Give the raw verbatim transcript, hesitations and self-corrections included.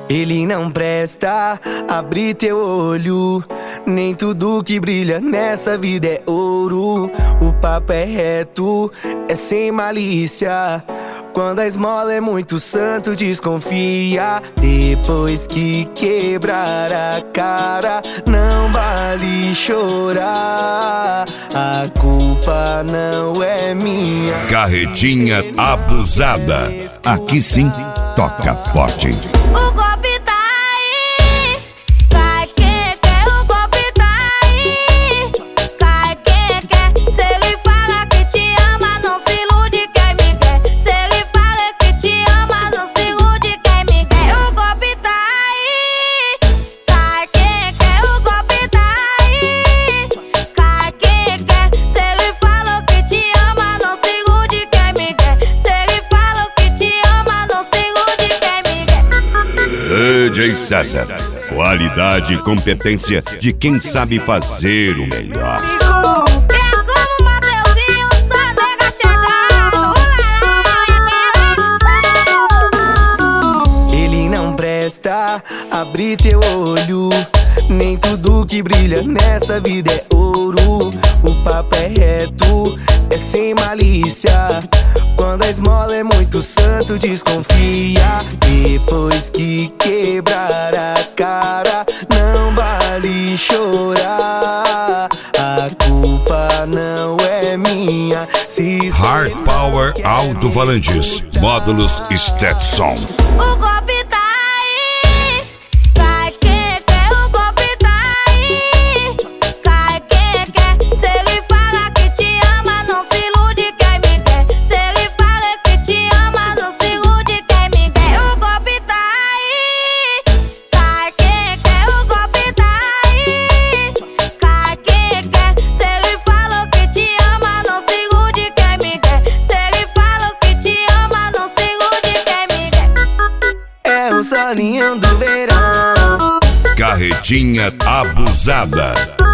Ele não presta, abre teu olho. Nem tudo que brilha nessa vida é ouro. O papo é reto, é sem malícia. Quando a esmola é muito santo, desconfia. Depois que quebrar a cara, não vale chorar. A culpa não é minha. Carretinha abusada. Aqui sim, toca forte. O golpe tá aí, cai quem quer, o golpe tá aí, cai quem quer. Se ele fala que te ama, não se ilude quem me quer. Se ele fala que te ama, não se ilude quem me quer. O golpe tá aí, cai quem quer, o golpe tá aí, cai quem quer. Se ele fala que te ama, não se ilude quem me quer. Se ele fala que te ama, não se ilude quem me quer. D J César, qualidade e competência de quem sabe fazer o melhor. É como o Mateuzinho, só nega chegando. Ele não presta, abre teu olho. Nem tudo que brilha nessa vida é ouro. O papo é reto, é sem malícia. Quando a esmola é muito santo, desconfia. Depois que quebrar a cara, não vale chorar. A culpa não é minha. Se Hard Power Alto-Falanges, módulos Stetson. O golpe tá aí, cai quem quer, o golpe tá aí, cai quem quer. Se ele fala que te ama, não se ilude quem me quer. Se ele fala que te ama, não se ilude quem me quer. O golpe tá aí, cai quem quer, o golpe tá aí, cai quem quer. Se ele fala que te ama, não se ilude quem me quer. Se ele fala que te ama, não se ilude quem me quer. é o solinho do verão. Carretinha abusada.